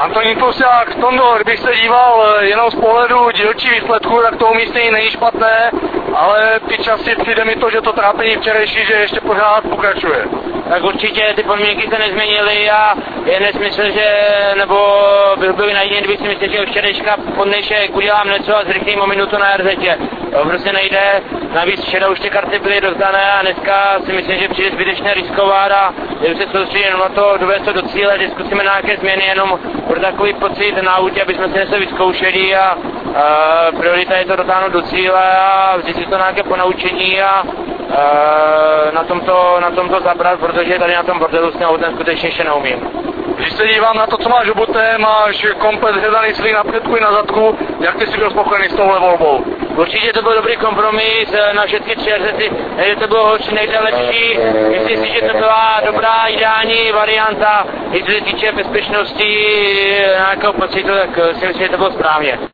Antonín Plusák, Tondo, když se díval jenom z pohledu dílčí výsledku, tak to umístění není špatné, ale ty časy přijde mi to, že to trápení včerejší, že ještě pořád pokračuje. Tak určitě ty podmínky se nezměnily a je nesmysl, že, nebo bych byl naivní, kdybych si myslel, že včerejška po dnešek udělám něco a zrychlím o minutu na RZ. To prostě nejde, navíc včera už ty karty byly rozdané a dneska si myslím, že přijde zbytečně riskovat a jen se soustředit jenom na to, dovést to do cíle, že zkusíme nějaké změny jenom pro takový pocit na autě, aby jsme si něco vyzkoušeli a priorita je to dotáhnout do cíle a vzít si to nějaké ponaučení a na tomto zabrat, protože tady na tom bordelu s tím autem skutečně ještě neumím. Když se dívám na to, co máš obuté, máš komplet hledaný slík na předku i na zadku, jak ty jsi byl spokojený s touhle volbou? Určitě to byl dobrý kompromis na všechny tři RZ, nejde to bylo horší, nejde lepší. Myslím si, že to byla dobrá, ideální varianta, i co se týče bezpečnosti nějakého pocitu, tak si myslím, že to bylo správně.